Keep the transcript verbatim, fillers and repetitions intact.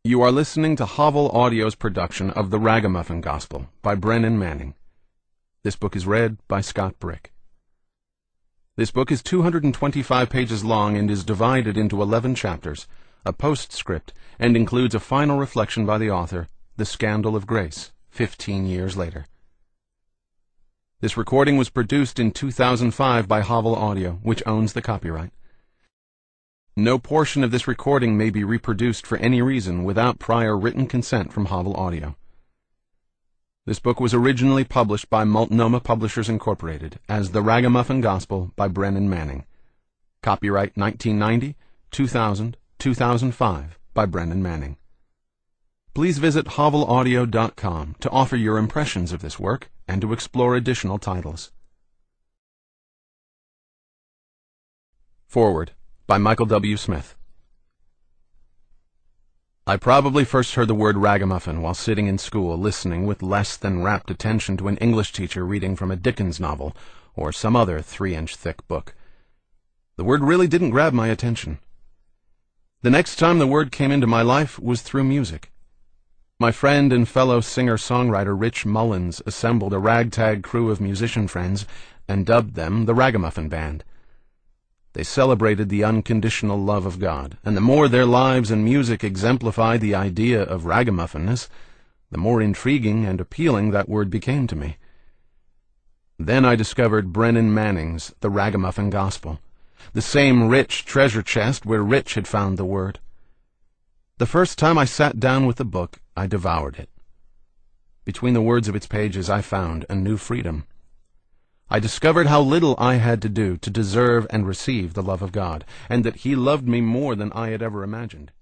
You are listening to Hovel Audio's production of The Ragamuffin Gospel by Brennan Manning. This book is read by Scott Brick. This book is two hundred twenty-five pages long and is divided into eleven chapters, a postscript, and includes a final reflection by the author, The Scandal of Grace, fifteen years later. This recording was produced in two thousand five by Hovel Audio, which owns the copyright. No portion of this recording may be reproduced for any reason without prior written consent from Hovel Audio. This book was originally published by Multnomah Publishers Incorporated as The Ragamuffin Gospel by Brennan Manning. Copyright nineteen ninety, two thousand, two thousand five by Brennan Manning. Please visit hovel audio dot com to offer your impressions of this work and to explore additional titles. Forward by Michael W. Smith. I probably first heard the word ragamuffin while sitting in school listening with less than rapt attention to an English teacher reading from a Dickens novel or some other three-inch thick book. The word really didn't grab my attention. The next time the word came into my life was through music. My friend and fellow singer-songwriter Rich Mullins assembled a ragtag crew of musician friends and dubbed them the Ragamuffin Band. They celebrated the unconditional love of God, and the more their lives and music exemplified the idea of ragamuffin-ness, the more intriguing and appealing that word became to me. Then I discovered Brennan Manning's The Ragamuffin Gospel, the same rich treasure chest where Rich had found the word. The first time I sat down with the book, I devoured it. Between the words of its pages, I found a new freedom. I discovered how little I had to do to deserve and receive the love of God, and that He loved me more than I had ever imagined.